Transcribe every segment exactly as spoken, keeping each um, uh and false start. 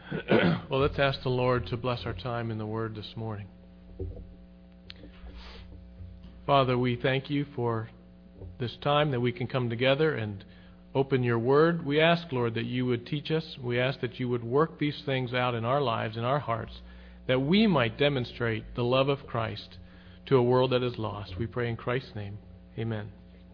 Well, let's ask the Lord to bless our time in the Word this morning. Father, we thank you for this time that we can come together and open your Word. We ask, Lord, that you would teach us. We ask that you would work these things out in our lives, in our hearts, that we might demonstrate the love of Christ to a world that is lost. We pray in Christ's name. Amen.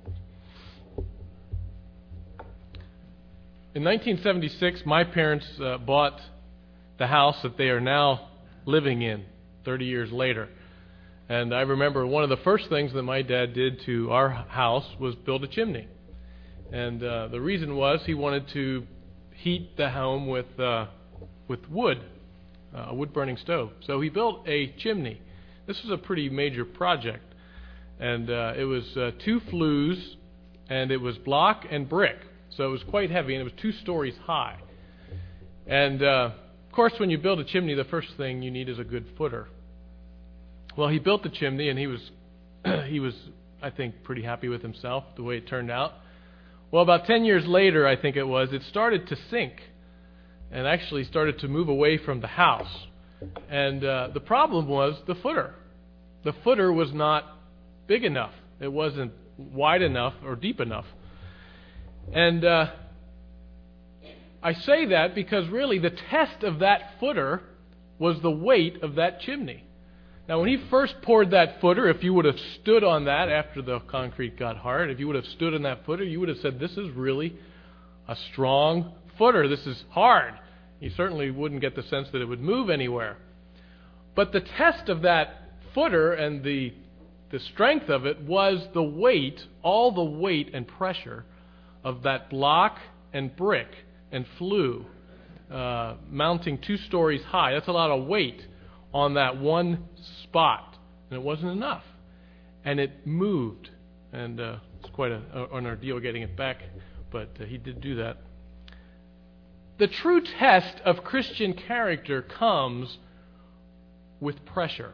In nineteen seventy-six, my parents uh, bought the house that they are now living in thirty years later. And I remember one of the first things that my dad did to our house was build a chimney. And uh, the reason was he wanted to heat the home with uh, with wood, uh, a wood-burning stove. So he built a chimney. This was a pretty major project. And uh, it was uh, two flues, and it was block and brick. So it was quite heavy, and it was two stories high. And, uh, of course, when you build a chimney, the first thing you need is a good footer. Well, he built the chimney, and he was, he was, I think, pretty happy with himself, the way it turned out. Well, about ten years later, I think it was, it started to sink and actually started to move away from the house. And uh, the problem was the footer. The footer was not big enough. It wasn't wide enough or deep enough. And uh, I say that because really the test of that footer was the weight of that chimney. Now, when he first poured that footer, if you would have stood on that after the concrete got hard, if you would have stood on that footer, you would have said, this is really a strong footer. This is hard. You certainly wouldn't get the sense that it would move anywhere. But the test of that footer and the, the strength of it was the weight, all the weight and pressure of that block and brick and flue uh, mounting two stories high. That's a lot of weight on that one spot, and it wasn't enough. And it moved, and uh, it's quite a, an ordeal getting it back, but uh, he did do that. The true test of Christian character comes with pressure.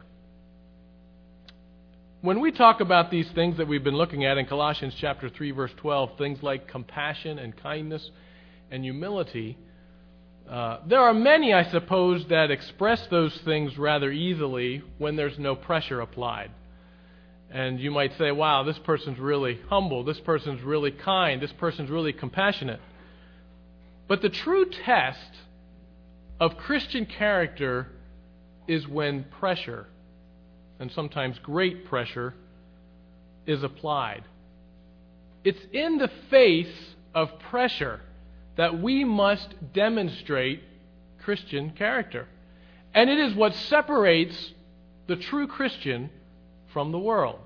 When we talk about these things that we've been looking at in Colossians chapter three, verse twelve, things like compassion and kindness and humility, uh, there are many, I suppose, that express those things rather easily when there's no pressure applied. And you might say, wow, this person's really humble, this person's really kind, this person's really compassionate. But the true test of Christian character is when pressure, and sometimes great pressure, is applied. It's in the face of pressure that we must demonstrate Christian character. And it is what separates the true Christian from the world.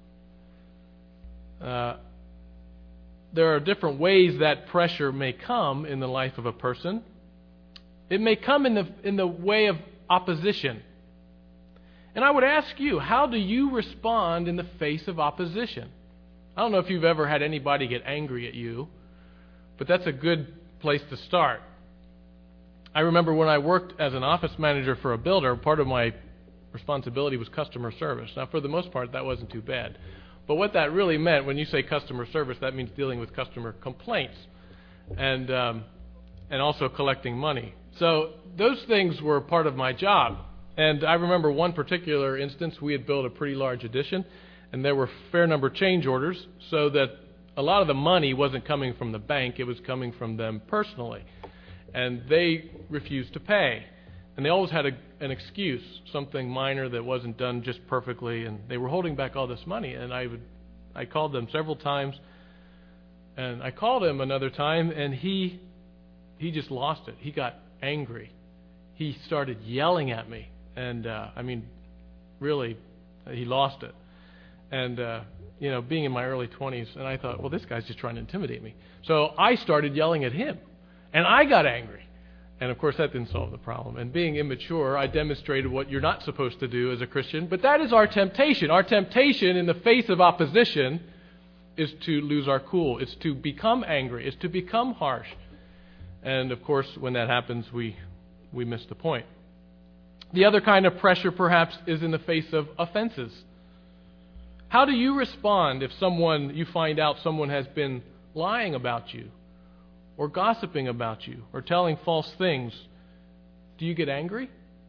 Uh, there are different ways that pressure may come in the life of a person. It may come in the in the way of opposition. And I would ask you, how do you respond in the face of opposition? I don't know if you've ever had anybody get angry at you, but that's a good place to start. I remember when I worked as an office manager for a builder, part of my responsibility was customer service. Now, for the most part, that wasn't too bad. But what that really meant, when you say customer service, that means dealing with customer complaints and um, and also collecting money. So those things were part of my job. And I remember one particular instance, we had built a pretty large addition, and there were fair number change orders, so that a lot of the money wasn't coming from the bank, it was coming from them personally. And they refused to pay. And they always had a, an excuse, something minor that wasn't done just perfectly, and they were holding back all this money. And I would, I called them several times, and I called him another time, and he, he just lost it. He got angry. He started yelling at me. And, uh, I mean, really, he lost it. And, uh, you know, being in my early twenties, and I thought, well, this guy's just trying to intimidate me. So I started yelling at him, and I got angry. And, of course, that didn't solve the problem. And being immature, I demonstrated what you're not supposed to do as a Christian. But that is our temptation. Our temptation in the face of opposition is to lose our cool. It's to become angry. It's to become harsh. And, of course, when that happens, we, we miss the point. The other kind of pressure, perhaps, is in the face of offenses. How do you respond if someone, you find out someone has been lying about you, or gossiping about you, or telling false things Do you get angry?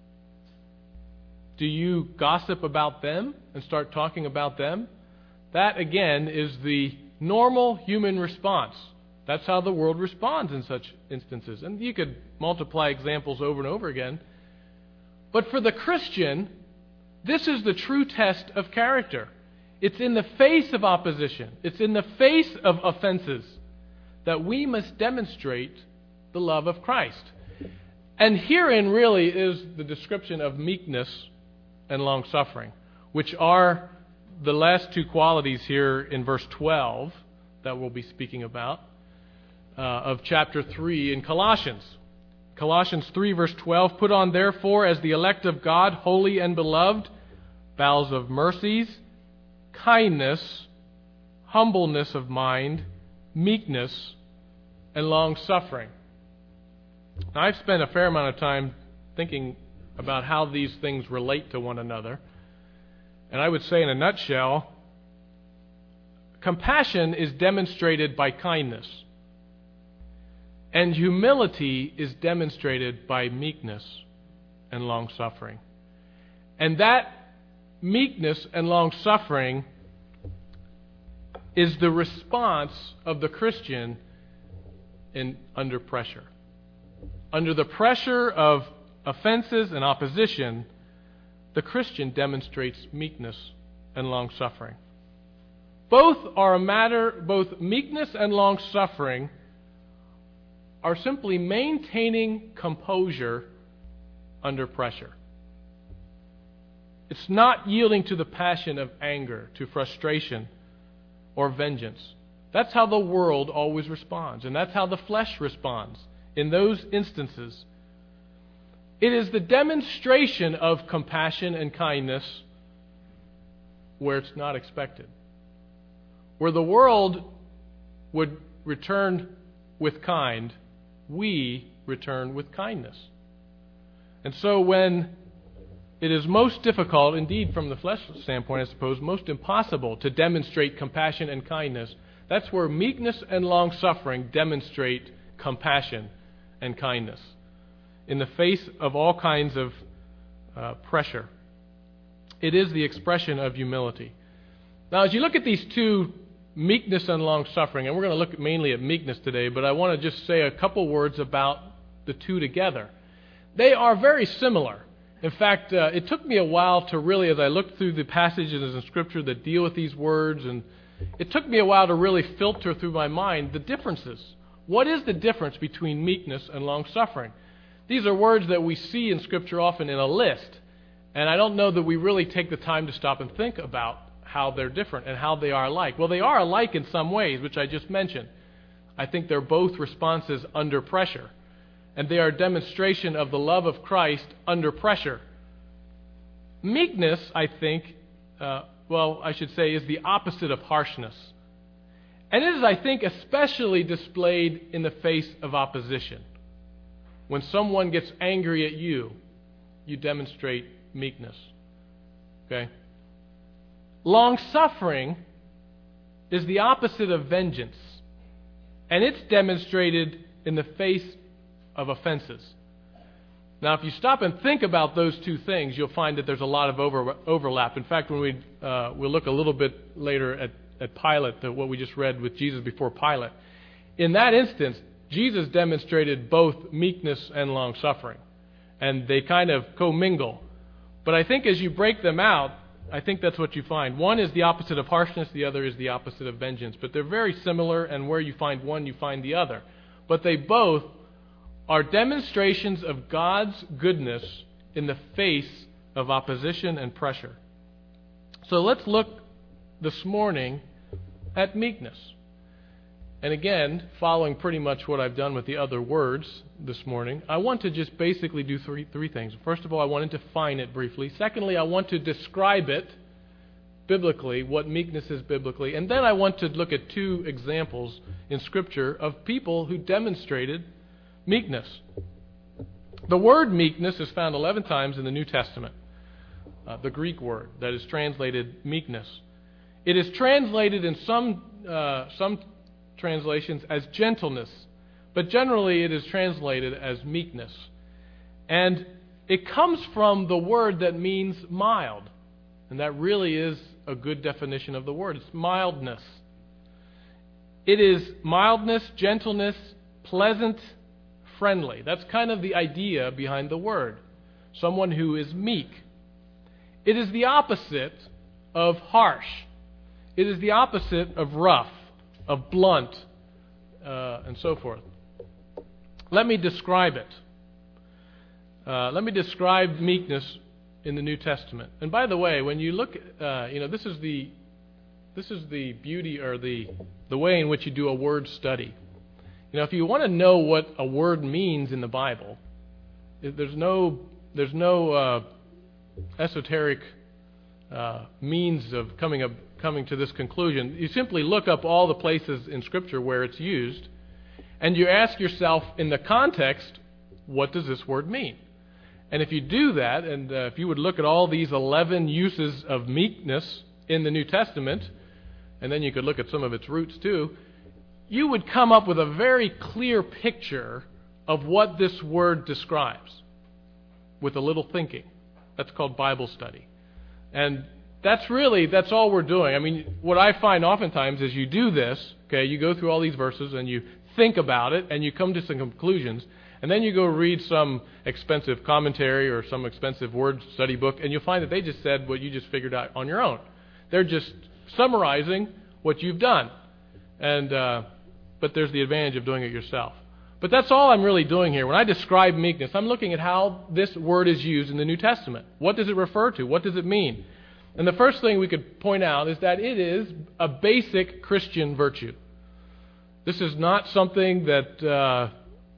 Do you gossip about them and start talking about them? That, again, is the normal human response. That's how the world responds in such instances. And you could multiply examples over and over again. But for the Christian, this is the true test of character. It's in the face of opposition, it's in the face of offenses that we must demonstrate the love of Christ. And herein really is the description of meekness and long-suffering, which are the last two qualities here in verse twelve that we'll be speaking about uh, of chapter three in Colossians. Colossians three, verse twelve, "Put on therefore as the elect of God, holy and beloved, bowels of mercies, kindness, humbleness of mind, meekness, and long-suffering." Now, I've spent a fair amount of time thinking about how these things relate to one another. And I would say in a nutshell, compassion is demonstrated by kindness, and humility is demonstrated by meekness and long-suffering. And that meekness and long-suffering is the response of the Christian in under pressure. Under the pressure of offenses and opposition, the Christian demonstrates meekness and long-suffering. Both are a matter, both meekness and long-suffering are simply maintaining composure under pressure. It's not yielding to the passion of anger, to frustration, or vengeance. That's how the world always responds, and that's how the flesh responds in those instances. It is the demonstration of compassion and kindness where it's not expected. Where the world would return with kind, we return with kindness. And so when it is most difficult, indeed from the flesh standpoint, I suppose, most impossible to demonstrate compassion and kindness, that's where meekness and long-suffering demonstrate compassion and kindness in the face of all kinds of uh, pressure. It is the expression of humility. Now, as you look at these two, meekness and long-suffering, and we're going to look mainly at meekness today, but I want to just say a couple words about the two together. They are very similar. In fact, uh, it took me a while to really, as I looked through the passages in Scripture that deal with these words, and it took me a while to really filter through my mind the differences. What is the difference between meekness and long-suffering? These are words that we see in Scripture often in a list, and I don't know that we really take the time to stop and think about how they're different and how they are alike. Well, they are alike in some ways, which I just mentioned. I think they're both responses under pressure, and they are a demonstration of the love of Christ under pressure. Meekness, I think, uh, well, I should say, is the opposite of harshness. And it is, I think, especially displayed in the face of opposition. When someone gets angry at you, you demonstrate meekness. Okay? Long-suffering is the opposite of vengeance, and it's demonstrated in the face of offenses. Now, if you stop and think about those two things, you'll find that there's a lot of over, overlap. In fact, when we uh, we'll look a little bit later at, at Pilate, the, what we just read with Jesus before Pilate, in that instance, Jesus demonstrated both meekness and long-suffering, and they kind of commingle. But I think as you break them out, I think that's what you find. One is the opposite of harshness, the other is the opposite of vengeance. But they're very similar, and where you find one, you find the other. But they both are demonstrations of God's goodness in the face of opposition and pressure. So let's look this morning at meekness. And again, following pretty much what I've done with the other words this morning, I want to just basically do three, three things. First of all, I want to define it briefly. Secondly, I want to describe it biblically, what meekness is biblically. And then I want to look at two examples in Scripture of people who demonstrated meekness. The word meekness is found eleven times in the New Testament, uh, the Greek word that is translated meekness. It is translated in some uh, some translations as gentleness, but generally it is translated as meekness. And it comes from the word that means mild. And that really is a good definition of the word. It's mildness. It is mildness, gentleness, pleasant, friendly. That's kind of the idea behind the word. Someone who is meek. It is the opposite of harsh. It is the opposite of rough, of blunt, uh, and so forth. Let me describe it. Uh, let me describe meekness in the New Testament. And by the way, when you look, uh, you know, this is the this is the beauty or the the way in which you do a word study. You know, if you want to know what a word means in the Bible, there's no there's no uh, esoteric uh, means of coming up coming to this conclusion. You simply look up all the places in Scripture where it's used, and you ask yourself, in the context, what does this word mean? And if you do that, and uh, if you would look at all these eleven uses of meekness in the New Testament, and then you could look at some of its roots too, you would come up with a very clear picture of what this word describes with a little thinking. That's called Bible study. And that's really, that's all we're doing. I mean, what I find oftentimes is you do this, okay, you go through all these verses and you think about it and you come to some conclusions, and then you go read some expensive commentary or some expensive word study book, and you'll find that they just said what you just figured out on your own. They're just summarizing what you've done. And uh, but there's the advantage of doing it yourself. But that's all I'm really doing here. When I describe meekness, I'm looking at how this word is used in the New Testament. What does it refer to? What does it mean? And the first thing we could point out is that it is a basic Christian virtue. This is not something that uh,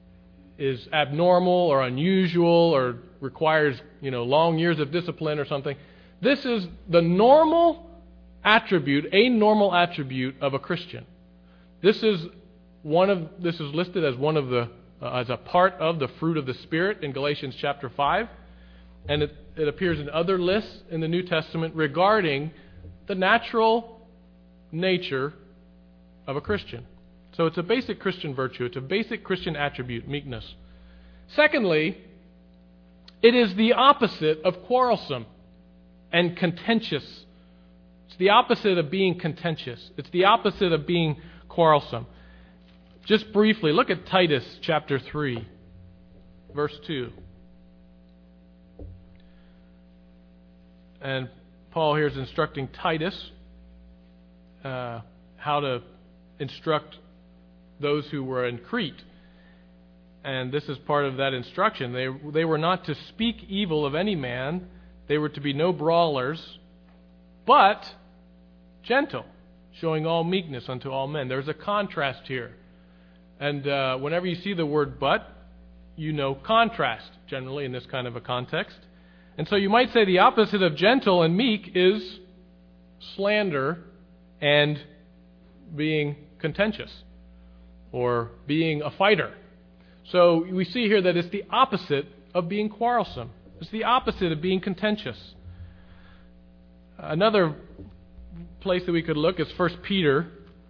is abnormal or unusual or requires, you know, long years of discipline or something. This is the normal attribute, a normal attribute of a Christian. This is one of this is listed as one of the uh, as a part of the fruit of the Spirit in Galatians chapter five, and it, it appears in other lists in the New Testament regarding the natural nature of a Christian. So it's a basic Christian virtue. It's a basic Christian attribute, meekness. Secondly, it is the opposite of quarrelsome and contentious. It's the opposite of being contentious. It's the opposite of being quarrelsome. Just briefly, look at Titus chapter three, verse two. And Paul here is instructing Titus uh, how to instruct those who were in Crete. And this is part of that instruction. They, they were not to speak evil of any man. They were to be no brawlers, but gentle, showing all meekness unto all men. There's a contrast here. And uh, whenever you see the word but, you know contrast, generally in this kind of a context. And so you might say the opposite of gentle and meek is slander and being contentious, or being a fighter. So we see here that it's the opposite of being quarrelsome. It's the opposite of being contentious. Another place that we could look is First Peter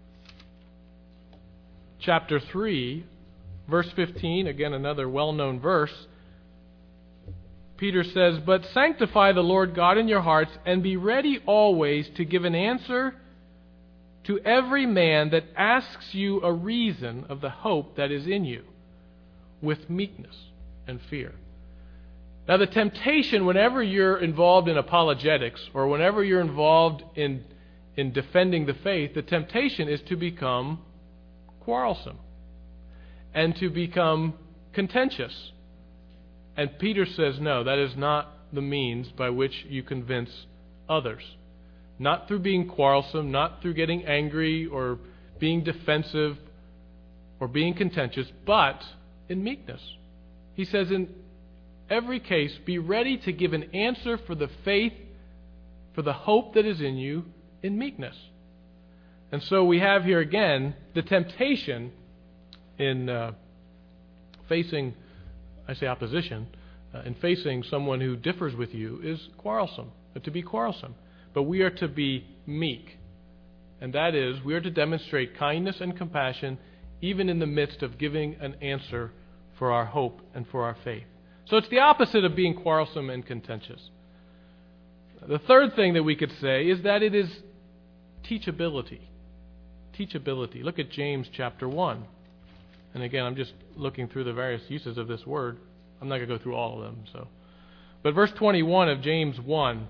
chapter three, verse fifteen. Again, another well-known verse. Peter says, "But sanctify the Lord God in your hearts, and be ready always to give an answer to every man that asks you a reason of the hope that is in you, with meekness and fear." Now, the temptation whenever you're involved in apologetics, or whenever you're involved in, in defending the faith, the temptation is to become quarrelsome and to become contentious. And Peter says, no, that is not the means by which you convince others. Not through being quarrelsome, not through getting angry or being defensive or being contentious, but in meekness. He says, in every case, be ready to give an answer for the faith, for the hope that is in you, in meekness. And so we have here again the temptation in uh, facing, I say opposition, uh, in facing someone who differs with you is quarrelsome, uh, to be quarrelsome. But we are to be meek. And that is, we are to demonstrate kindness and compassion even in the midst of giving an answer for our hope and for our faith. So it's the opposite of being quarrelsome and contentious. The third thing that we could say is that it is teachability. Teachability. Look at James chapter one. And again, I'm just looking through the various uses of this word. I'm not going to go through all of them. So, but verse twenty-one of James one.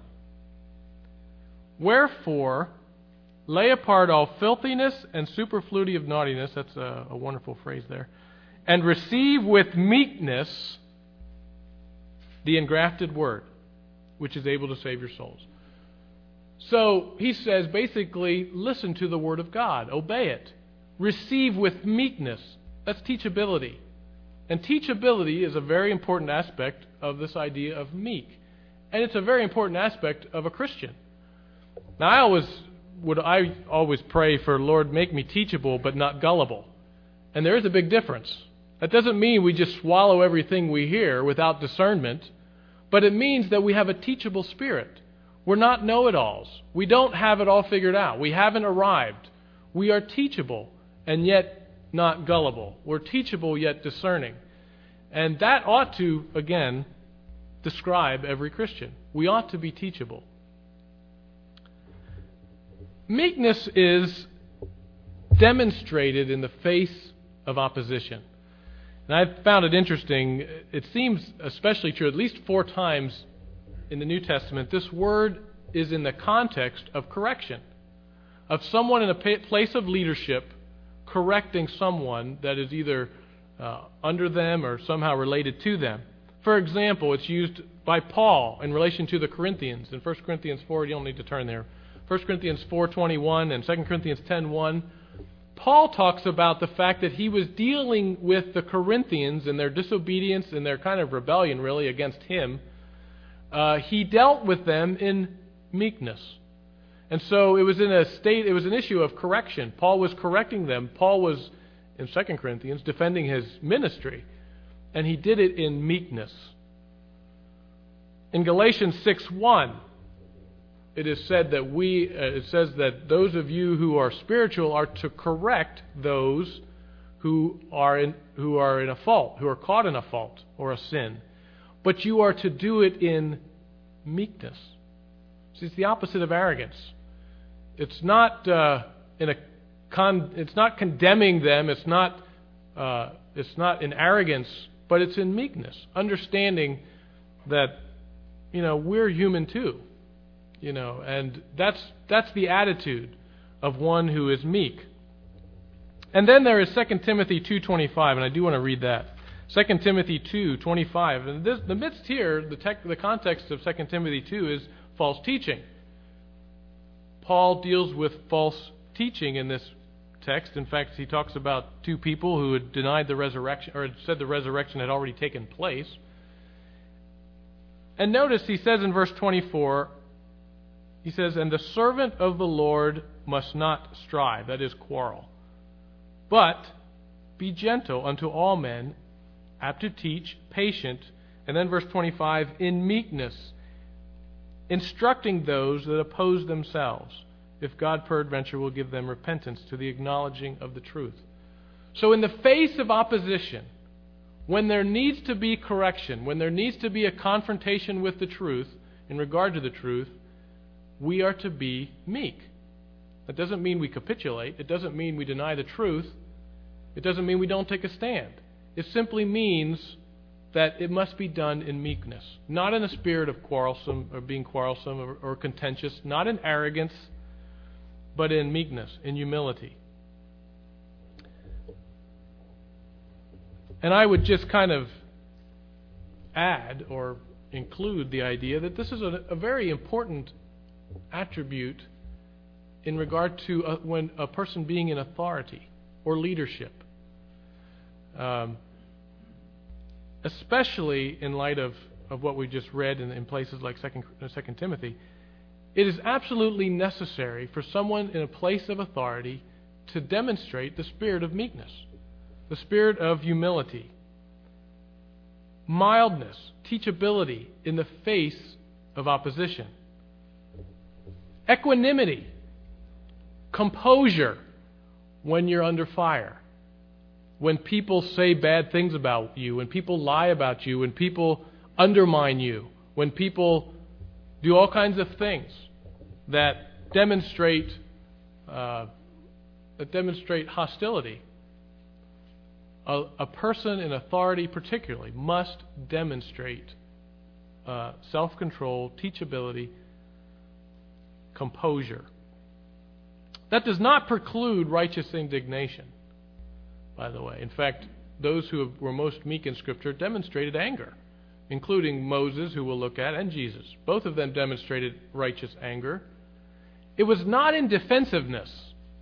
Wherefore, lay apart all filthiness and superfluity of naughtiness. That's a, a wonderful phrase there. And receive with meekness the engrafted word, which is able to save your souls. So he says, basically, listen to the word of God. Obey it. Receive with meekness. That's teachability. And teachability is a very important aspect of this idea of meek. And it's a very important aspect of a Christian. Now, I always would I always pray for, Lord, make me teachable but not gullible. And there is a big difference. That doesn't mean we just swallow everything we hear without discernment, but it means that we have a teachable spirit. We're not know-it-alls. We don't have it all figured out. We haven't arrived. We are teachable and yet not gullible. We're teachable yet discerning. And that ought to, again, describe every Christian. We ought to be teachable. Meekness is demonstrated in the face of opposition. And I've found it interesting. It seems especially true at least four times in the New Testament. This word is in the context of correction, of someone in a place of leadership correcting someone that is either uh, under them or somehow related to them. For example, it's used by Paul in relation to the Corinthians. In First Corinthians four, you don't need to turn there. First Corinthians four twenty-one and Second Corinthians ten one. Paul talks about the fact that he was dealing with the Corinthians and their disobedience and their kind of rebellion, really, against him. Uh, he dealt with them in meekness. And so it was in a state, it was an issue of correction. Paul was correcting them. Paul was, in Second Corinthians, defending his ministry. And he did it in meekness. In Galatians six one, it is said that we, uh, it says that those of you who are spiritual are to correct those who are in, who are in a fault, who are caught in a fault or a sin. But you are to do it in meekness. See, it's the opposite of arrogance. It's not uh, in a con, it's not condemning them. It's not uh, it's not in arrogance, but it's in meekness, understanding that, you know, we're human too. You know, and that's that's the attitude of one who is meek. And then there is Second Timothy two twenty-five, and I do want to read that. Second Timothy two twenty-five. And this, the midst here, the, tech, the context of Second Timothy two is false teaching. Paul deals with false teaching in this text. In fact, he talks about two people who had denied the resurrection, or had said the resurrection had already taken place. And notice he says in verse twenty-four, he says, and the servant of the Lord must not strive, that is, quarrel, but be gentle unto all men, apt to teach, patient, and then verse twenty-five, in meekness, instructing those that oppose themselves, if God peradventure will give them repentance to the acknowledging of the truth. So in the face of opposition, when there needs to be correction, when there needs to be a confrontation with the truth, in regard to the truth, we are to be meek. That doesn't mean we capitulate. It doesn't mean we deny the truth. It doesn't mean we don't take a stand. It simply means that it must be done in meekness, not in a spirit of quarrelsome or being quarrelsome or, or contentious, not in arrogance, but in meekness, in humility. And I would just kind of add or include the idea that this is a, a very important attribute in regard to a, when a person being in authority or leadership, um, especially in light of, of what we just read in, in places like Second, Second Timothy. It is absolutely necessary for someone in a place of authority to demonstrate the spirit of meekness, the spirit of humility, mildness, teachability in the face of opposition. Equanimity, composure when you're under fire. When people say bad things about you, when people lie about you, when people undermine you, when people do all kinds of things that demonstrate uh, that demonstrate hostility, a, a person in authority particularly must demonstrate uh, self-control, teachability, composure. That does not preclude righteous indignation, by the way. In fact, those who were most meek in Scripture demonstrated anger, including Moses, who we'll look at, and Jesus. Both of them demonstrated righteous anger. It was not in defensiveness.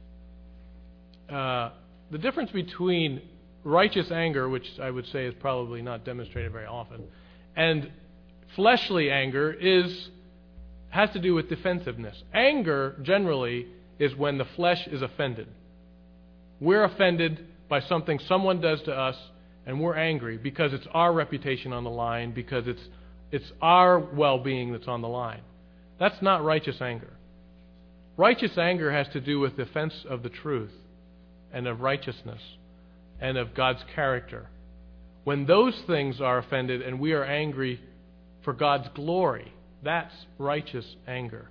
Uh, the difference between righteous anger, which I would say is probably not demonstrated very often, and fleshly anger is has to do with defensiveness. Anger, generally, is when the flesh is offended. We're offended by something someone does to us, and we're angry because it's our reputation on the line, because it's it's our well-being that's on the line. That's not righteous anger. Righteous anger has to do with defense of the truth and of righteousness and of God's character. When those things are offended and we are angry for God's glory, that's righteous anger.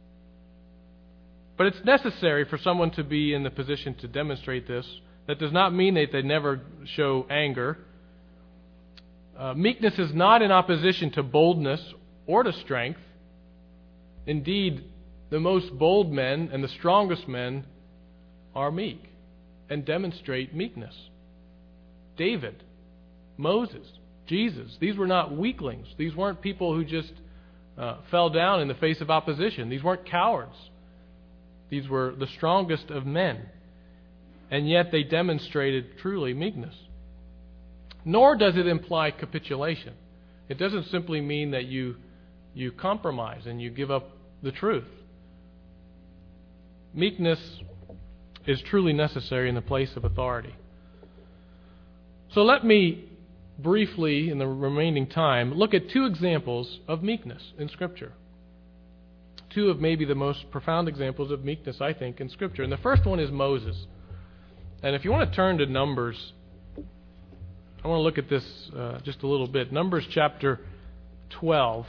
But it's necessary for someone to be in the position to demonstrate this. That does not mean that they never show anger. Uh, meekness is not in opposition to boldness or to strength. Indeed, the most bold men and the strongest men are meek and demonstrate meekness. David, Moses, Jesus, these were not weaklings. These weren't people who just uh, fell down in the face of opposition. These weren't cowards. These were the strongest of men. And yet they demonstrated truly meekness. Nor does it imply capitulation. It doesn't simply mean that you you compromise and you give up the truth. Meekness is truly necessary in the place of authority. So let me briefly, in the remaining time, look at two examples of meekness in Scripture. Two of maybe the most profound examples of meekness, I think, in Scripture. And the first one is Moses. And if you want to turn to Numbers, I want to look at this uh, just a little bit. Numbers chapter twelve.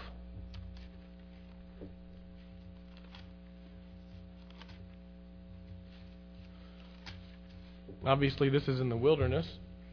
Obviously, this is in the wilderness.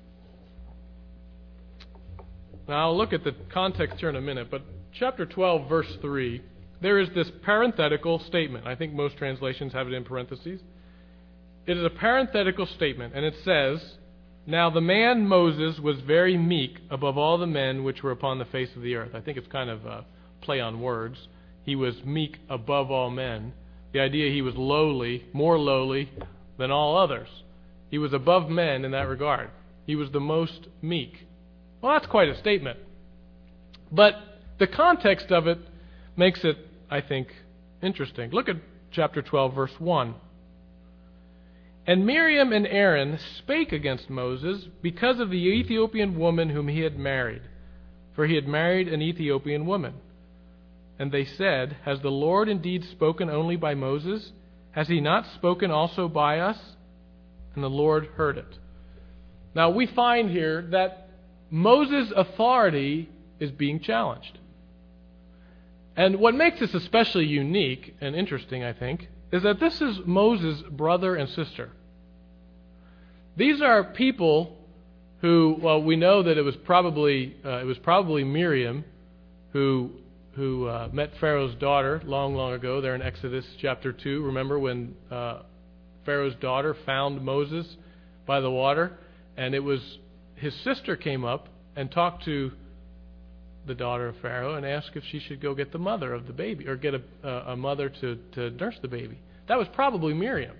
Now, I'll look at the context here in a minute, but chapter twelve, verse three, there is this parenthetical statement. I think most translations have it in parentheses. It is a parenthetical statement, and it says, "Now the man Moses was very meek above all the men which were upon the face of the earth." I think it's kind of a play on words. He was meek above all men. The idea he was lowly, more lowly than all others. He was above men in that regard. He was the most meek. Well, that's quite a statement. But the context of it makes it, I think, interesting. Look at chapter twelve, verse one. "And Miriam and Aaron spake against Moses because of the Ethiopian woman whom he had married. For he had married an Ethiopian woman. And they said, Has the Lord indeed spoken only by Moses? Has he not spoken also by us? And the Lord heard it." Now we find here that Moses' authority is being challenged. And what makes this especially unique and interesting, I think, is that this is Moses' brother and sister. These are people who, well, we know that it was probably uh, it was probably Miriam who who uh, met Pharaoh's daughter long, long ago. There in Exodus chapter two. Remember when uh, Pharaoh's daughter found Moses by the water, and it was his sister came up and talked to the daughter of Pharaoh and asked if she should go get the mother of the baby, or get a, a mother to, to nurse the baby. That was probably Miriam.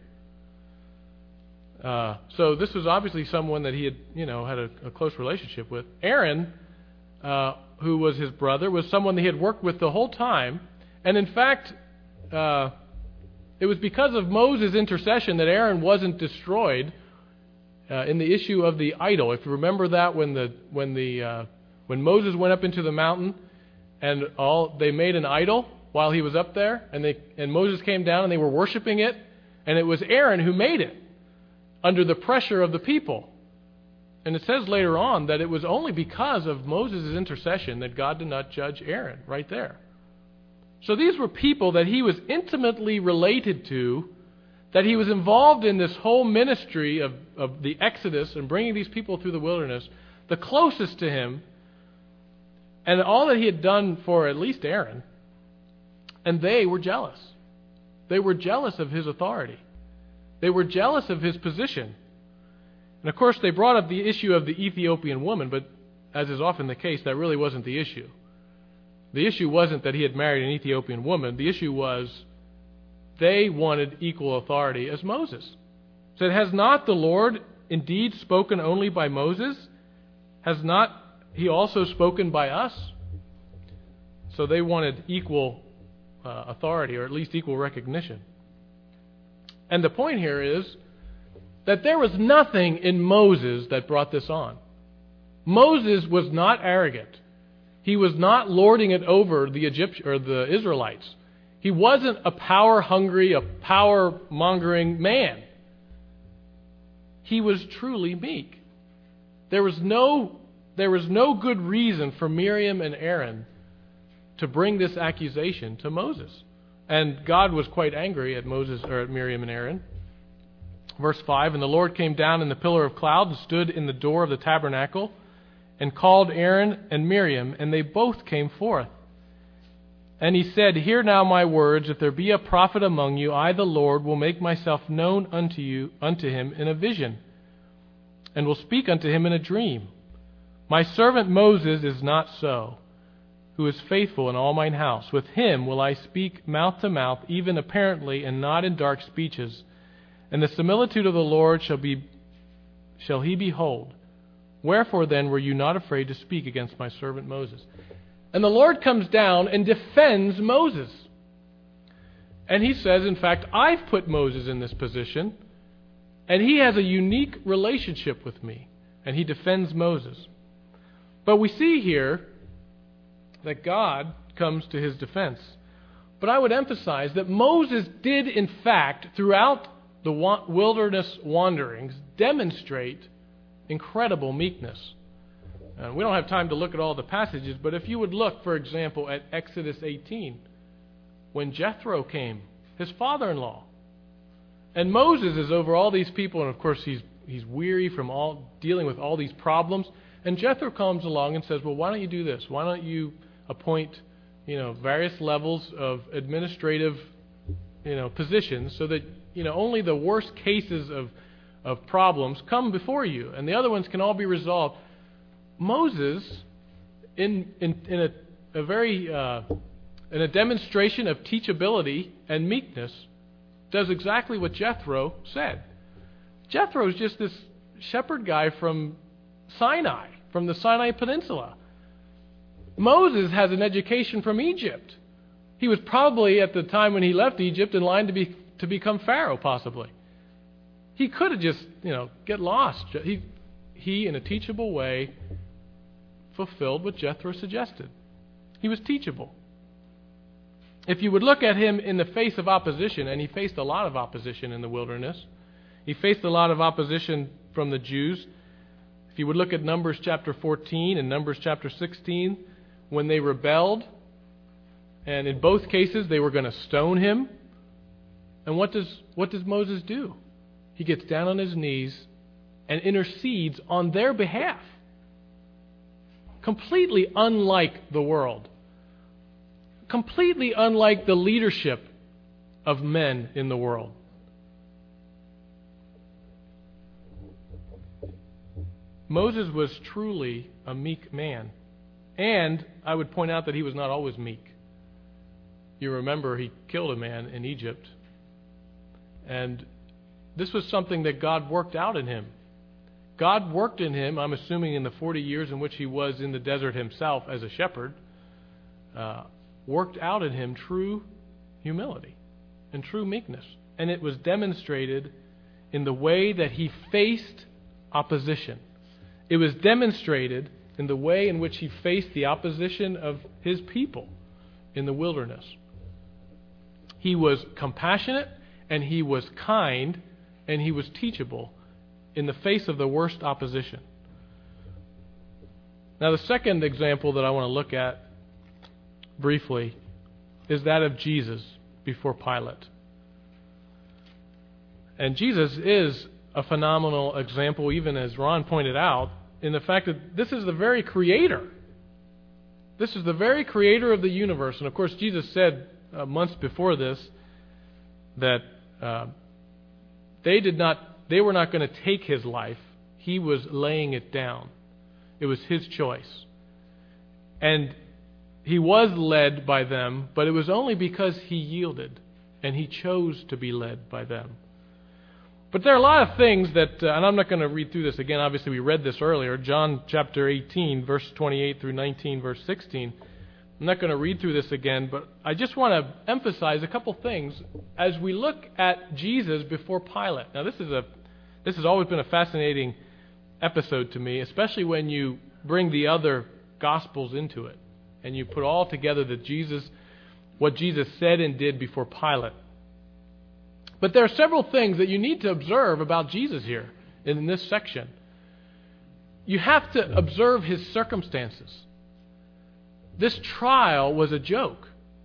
Uh, so this was obviously someone that he had, you know, had a, a close relationship with. Aaron, uh, who was his brother, was someone that he had worked with the whole time, and in fact, uh, it was because of Moses' intercession that Aaron wasn't destroyed uh, in the issue of the idol. If you remember that, when the when the uh, when Moses went up into the mountain, and all they made an idol while he was up there, and they and Moses came down and they were worshiping it, and it was Aaron who made it under the pressure of the people. And it says later on that it was only because of Moses' intercession that God did not judge Aaron right there. So these were people that he was intimately related to, that he was involved in this whole ministry of, of the Exodus and bringing these people through the wilderness, the closest to him, and all that he had done for at least Aaron. And they were jealous. They were jealous of his authority. They were jealous of his position. And of course, they brought up the issue of the Ethiopian woman, but as is often the case, that really wasn't the issue. The issue wasn't that he had married an Ethiopian woman. The issue was they wanted equal authority as Moses. It said, has not the Lord indeed spoken only by Moses? Has not he also spoken by us? So they wanted equal uh, authority, or at least equal recognition. And the point here is that there was nothing in Moses that brought this on. Moses was not arrogant. He was not lording it over the Egypt or the Israelites. He wasn't a power-hungry, a power-mongering man. He was truly meek. There was no, there was no good reason for Miriam and Aaron to bring this accusation to Moses. And God was quite angry at Moses or at Miriam and Aaron. Verse five, and the Lord came down in the pillar of cloud and stood in the door of the tabernacle and called Aaron and Miriam, and they both came forth. And he said, hear now my words, if there be a prophet among you, I the Lord will make myself known unto you, unto him in a vision, and will speak unto him in a dream. My servant Moses is not so, who is faithful in all mine house. With him will I speak mouth to mouth, even apparently, and not in dark speeches. And the similitude of the Lord shall be, shall he behold. Wherefore then were you not afraid to speak against my servant Moses? And the Lord comes down and defends Moses. And he says, in fact, I've put Moses in this position, and he has a unique relationship with me. And he defends Moses. But we see here that God comes to his defense. But I would emphasize that Moses did, in fact, throughout the wilderness wanderings, demonstrate incredible meekness. Uh, we don't have time to look at all the passages, but if you would look, for example, at Exodus eighteen, when Jethro came, his father-in-law, and Moses is over all these people, and of course he's he's weary from all dealing with all these problems, and Jethro comes along and says, well, why don't you do this? Why don't you appoint, you know, various levels of administrative, you know, positions so that, you know, only the worst cases of of problems come before you, and the other ones can all be resolved. Moses, in in, in a, a very uh, in a demonstration of teachability and meekness, does exactly what Jethro said. Jethro is just this shepherd guy from Sinai, from the Sinai Peninsula. Moses has an education from Egypt. He was probably, at the time when he left Egypt, in line to be to become Pharaoh, possibly. He could have just, you know, get lost. He, he, in a teachable way, fulfilled what Jethro suggested. He was teachable. If you would look at him in the face of opposition, and he faced a lot of opposition in the wilderness, he faced a lot of opposition from the Jews. If you would look at Numbers chapter fourteen and Numbers chapter sixteen, when they rebelled, and in both cases they were going to stone him. And what does what does Moses do? He gets down on his knees and intercedes on their behalf. Completely unlike the world. Completely unlike the leadership of men in the world. Moses was truly a meek man. And I would point out that he was not always meek. You remember he killed a man in Egypt. And this was something that God worked out in him. God worked in him, I'm assuming in the forty years in which he was in the desert himself as a shepherd, uh, worked out in him true humility and true meekness. And it was demonstrated in the way that he faced opposition. It was demonstrated in the way in which he faced the opposition of his people in the wilderness. He was compassionate, and he was kind, and he was teachable in the face of the worst opposition. Now, the second example that I want to look at briefly is that of Jesus before Pilate. And Jesus is a phenomenal example, even as Ron pointed out, in the fact that this is the very creator. This is the very creator of the universe. And of course, Jesus said uh, months before this that uh, they did not, they were not going to take his life. He was laying it down. It was his choice. And he was led by them, but it was only because he yielded and he chose to be led by them. But there are a lot of things that, uh, and I'm not going to read through this again. Obviously, we read this earlier. John chapter eighteen, verse twenty-eight through nineteen, verse sixteen. I'm not going to read through this again, but I just want to emphasize a couple things as we look at Jesus before Pilate. Now, this is a, this has always been a fascinating episode to me, especially when you bring the other Gospels into it and you put all together that Jesus, what Jesus said and did before Pilate. But there are several things that you need to observe about Jesus here in this section. You have to observe his circumstances. This trial was a joke.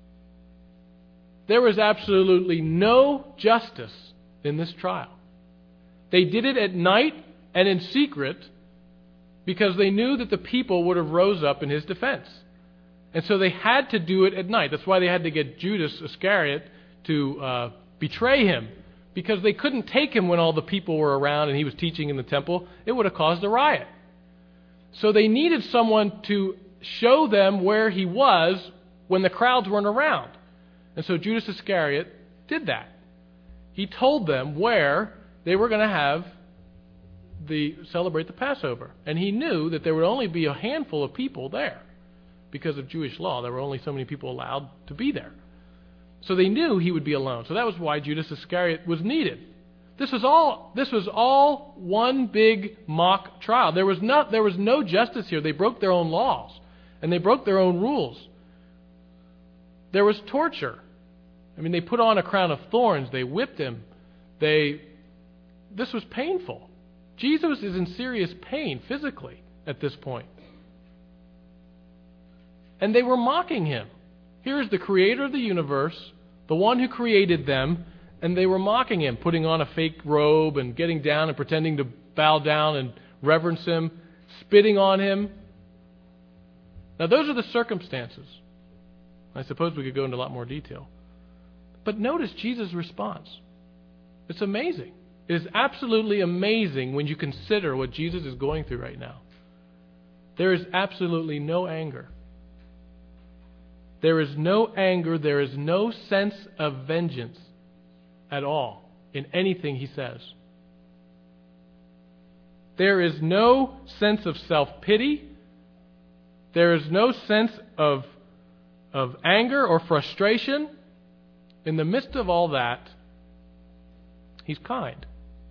There was absolutely no justice in this trial. They did it at night and in secret because they knew that the people would have rose up in his defense. And so they had to do it at night. That's why they had to get Judas Iscariot to uh, betray him, because they couldn't take him when all the people were around and he was teaching in the temple. It would have caused a riot. So they needed someone to show them where he was when the crowds weren't around. And so Judas Iscariot did that. He told them where they were going to have the celebrate the Passover. And he knew that there would only be a handful of people there. Because of Jewish law, there were only so many people allowed to be there. So they knew he would be alone. So that was why Judas Iscariot was needed. This was all this was all one big mock trial. There was not there was no justice here. They broke their own laws and they broke their own rules. There was torture. I mean, they put on a crown of thorns, they whipped him. They this was painful. Jesus is in serious pain physically at this point. And they were mocking him. Here is the creator of the universe, the one who created them, and they were mocking him, putting on a fake robe and getting down and pretending to bow down and reverence him, spitting on him. Now, those are the circumstances. I suppose we could go into a lot more detail. But notice Jesus' response. It's amazing. It is absolutely amazing when you consider what Jesus is going through right now. There is absolutely no anger. There is no anger, there is no sense of vengeance at all in anything he says. There is no sense of self-pity. There is no sense of, of anger or frustration. In the midst of all that, he's kind.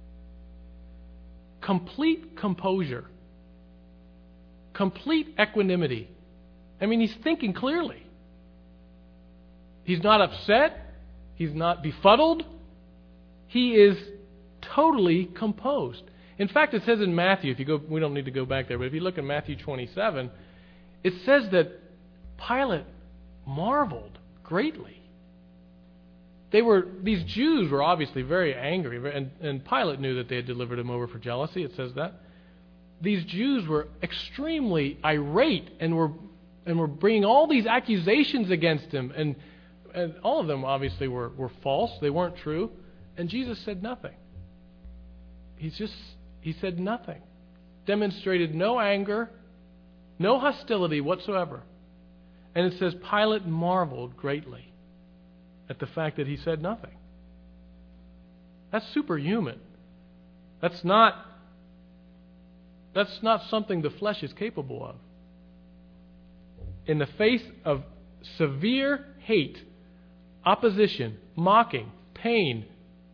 Complete composure. Complete equanimity. I mean, he's thinking clearly. He's not upset. He's not befuddled. He is totally composed. In fact, it says in Matthew, if you go, we don't need to go back there, but if you look at Matthew twenty-seven, it says that Pilate marveled greatly. They were, these Jews were obviously very angry, and, and Pilate knew that they had delivered him over for jealousy. It says that. These Jews were extremely irate and were and were bringing all these accusations against him, and And all of them obviously were, were false. They weren't true. And Jesus said nothing. He's just, he said nothing. Demonstrated no anger, no hostility whatsoever. And it says Pilate marveled greatly at the fact that he said nothing. That's superhuman. That's not, that's not something the flesh is capable of. In the face of severe hate, opposition, mocking, pain,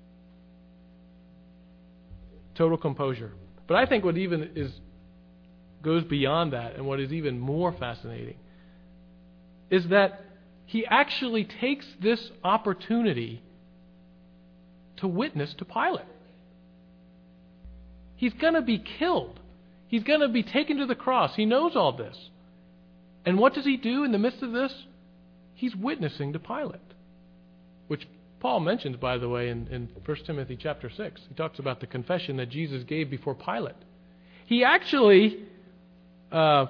total composure. But I think what even is goes beyond that, and what is even more fascinating, is that he actually takes this opportunity to witness to Pilate. He's going to be killed. He's going to be taken to the cross. He knows all this. And what does he do in the midst of this? He's witnessing to Pilate, which Paul mentions, by the way, in, in First Timothy chapter six. He talks about the confession that Jesus gave before Pilate. He actually, uh,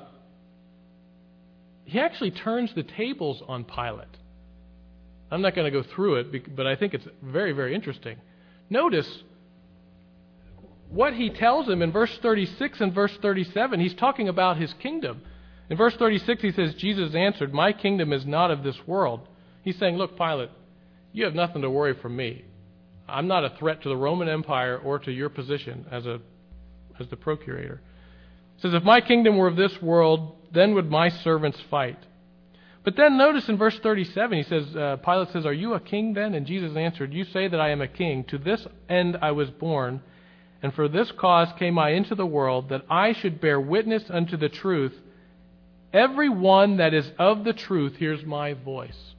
he actually turns the tables on Pilate. I'm not going to go through it, but I think it's very, very interesting. Notice what he tells him in verse thirty-six and verse thirty-seven. He's talking about his kingdom. In verse thirty-six, he says, Jesus answered, "My kingdom is not of this world." He's saying, look, Pilate, you have nothing to worry from me. I'm not a threat to the Roman Empire or to your position as a as the procurator. He says, if my kingdom were of this world, then would my servants fight. But then notice in verse thirty-seven, he says, uh, Pilate says, "Are you a king then?" And Jesus answered, "You say that I am a king. To this end I was born, and for this cause came I into the world, that I should bear witness unto the truth. Every one that is of the truth hears my voice."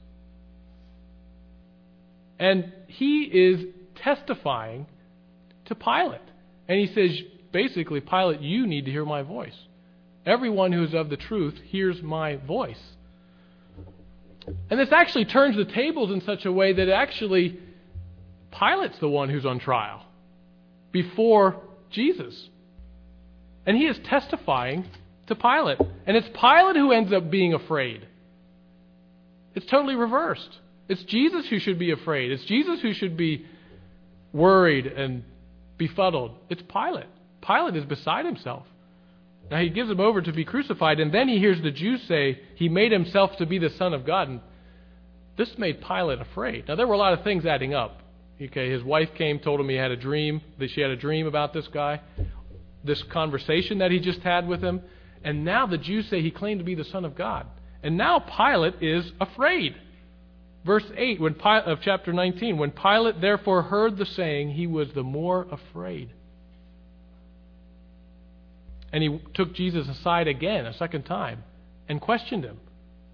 And he is testifying to Pilate. And he says, basically, Pilate, you need to hear my voice. Everyone who is of the truth hears my voice. And this actually turns the tables in such a way that actually Pilate's the one who's on trial before Jesus. And he is testifying to Pilate. And it's Pilate who ends up being afraid. It's totally reversed. It's Jesus who should be afraid. It's Jesus who should be worried and befuddled. It's Pilate. Pilate is beside himself. Now he gives him over to be crucified, and then he hears the Jews say he made himself to be the Son of God. And this made Pilate afraid. Now there were a lot of things adding up. Okay, his wife came, told him he had a dream, that she had a dream about this guy, this conversation that he just had with him, and now the Jews say he claimed to be the Son of God. And now Pilate is afraid. Verse eight when Pilate, of chapter nineteen, when Pilate therefore heard the saying, he was the more afraid. And he took Jesus aside again, a second time, and questioned him.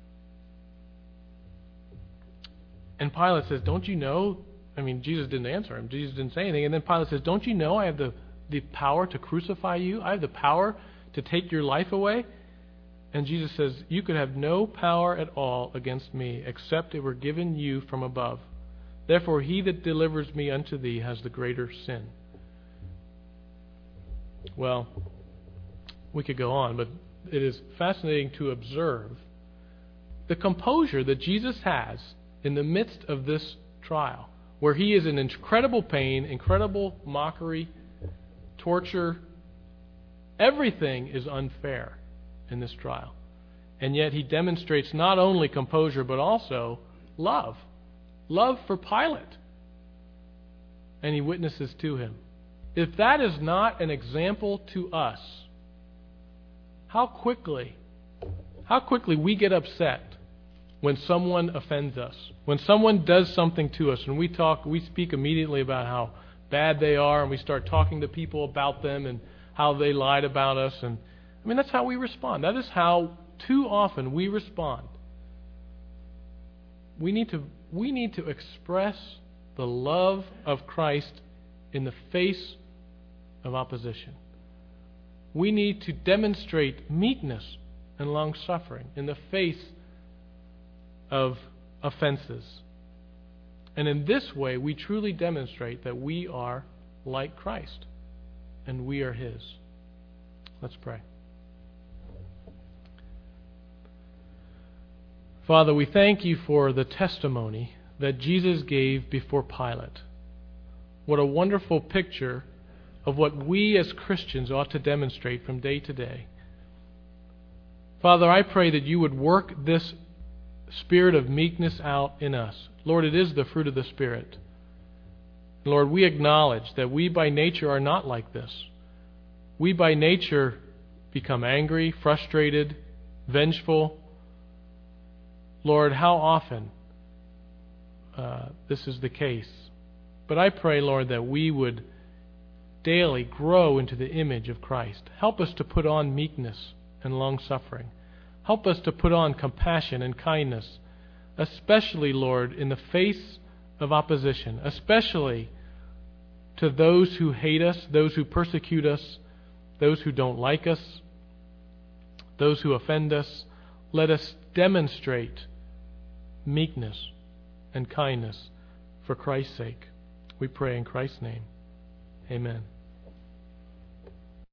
And Pilate says, don't you know? I mean, Jesus didn't answer him. Jesus didn't say anything. And then Pilate says, don't you know I have the, the power to crucify you? I have the power to take your life away? And Jesus says, you could have no power at all against me, except it were given you from above. Therefore he that delivers me unto thee has the greater sin. Well, we could go on, but it is fascinating to observe the composure that Jesus has in the midst of this trial, where he is in incredible pain, incredible mockery, torture. Everything is unfair in this trial. And yet he demonstrates not only composure, but also love. Love for Pilate. And he witnesses to him. If that is not an example to us, how quickly, how quickly we get upset when someone offends us, when someone does something to us, and we talk, we speak immediately about how bad they are, and we start talking to people about them and how they lied about us. And I mean, that's how we respond. That is how too often we respond. We need to, we need to express the love of Christ in the face of opposition. We need to demonstrate meekness and long-suffering in the face of offenses. And in this way, we truly demonstrate that we are like Christ and we are His. Let's pray. Father, we thank you for the testimony that Jesus gave before Pilate. What a wonderful picture of what we as Christians ought to demonstrate from day to day. Father, I pray that you would work this spirit of meekness out in us. Lord, it is the fruit of the Spirit. Lord, we acknowledge that we by nature are not like this. We by nature become angry, frustrated, vengeful. Lord, how often uh, this is the case. But I pray, Lord, that we would daily grow into the image of Christ. Help us to put on meekness and long-suffering. Help us to put on compassion and kindness, especially, Lord, in the face of opposition, especially to those who hate us, those who persecute us, those who don't like us, those who offend us. Let us demonstrate meekness and kindness for Christ's sake. We pray in Christ's name. Amen.